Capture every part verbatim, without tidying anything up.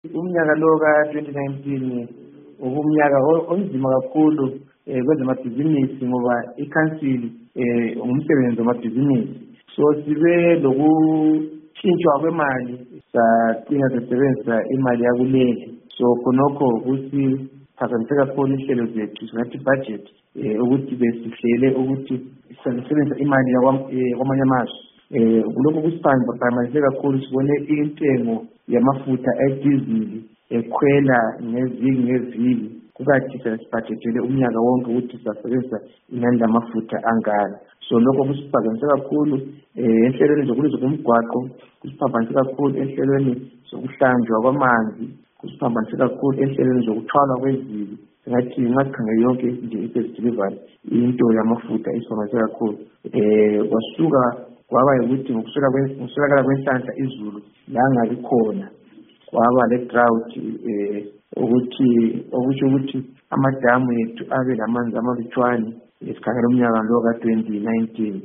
Umnyaka lo ka twenty nineteen ubumnyaka onzima kakhulu kwezamabhizinisi ngoba i-council umsebenzi wamabhizinisi. So sibe lokutshintshwa kwemali sagcina sisebenzisa imali yakuleli. So khonokho ukuthi phakamise kakhulu ihlelo zethu singathi budget ukuthi besihlele ukuthi sisebenzisa imali yakwamanye amazwe. Kulokho kusiphambanise kakhulu sibone intengo yamafutha edizili ekhwela ngeviki ngeviki kukathi sesibhajethele umnyaka wonke ukuthi sisebenzisa inani lamafutha angaka. So lokho kusiphambanise kakhulu enhlelweni zokulungiswa komgwaqo, kusiphambanise kakhulu enhlelweni zokuhlanjwa kwamanzi, kusiphambanise kakhulu enhlelweni zokuthwalwa kwezili. Singathi ngasikhangela yonke nje i-service delivery into yamafutha isiphambanise kakhulu. Kwasuka kwaba ukuthi ngokuswelakala kwenhlanhla izulu la ngabi khona kwaba le drought ukuthi okusho ukuthi amadamu ethu abe lamanzi amalutshwane. Sikhangela umnyaka lo ka twenty nineteen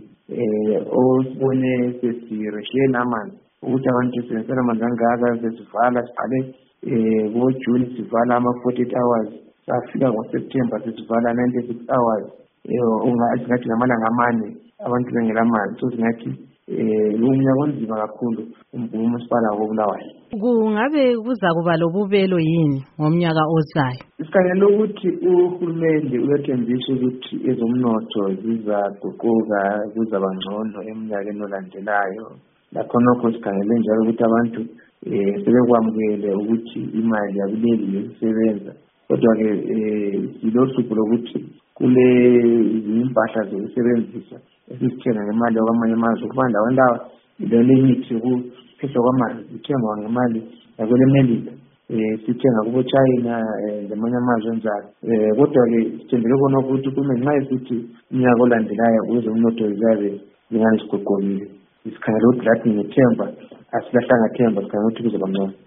osibone sesireshiyela amanzi ukuthi abantu sisebenzisela amanzi angaka, sesivala siqale ngoJune sivala ama-forty-eight hours, safika ngoSeptember sesivala ninety-six hours. Singathi ngamalanga amane abantu bengela amanzi. So singathi umnyaka onzima kakhulu umasipala wobulawayo. Kungabe kuza kuba lobubelo yini ngomnyaka ozayo? Sikhangela ukuthi uhulumende uyathembisa ukuthi ezomnotho zizaguquka kuzaba ngcono eminyakeni olandelayo. Lakho nokho sikhangele njalo ukuthi abantu sebekwamukele ukuthi imali yakuleli isebenza. Kodwa-ke silohlupho lokuthi kule impahla zokusebenzisa esizithenga ngemali yakwamanye amazwe kuba ndawo ndawo ile limit yokuphehla kwamanzi ithengwa ngemali yakwele Melika, sithenga kubo China ngamanye amazwe njalo. Kodwa-ke sithembele khona ukuthi kume nxa esithi umnyaka olandelayo kwezomnotho zizabe zingani ziguqukile. Sikhangela ukuthi lathi ngethemba asilahlanga themba, sikhangela ukuthi kuzoba ngcono.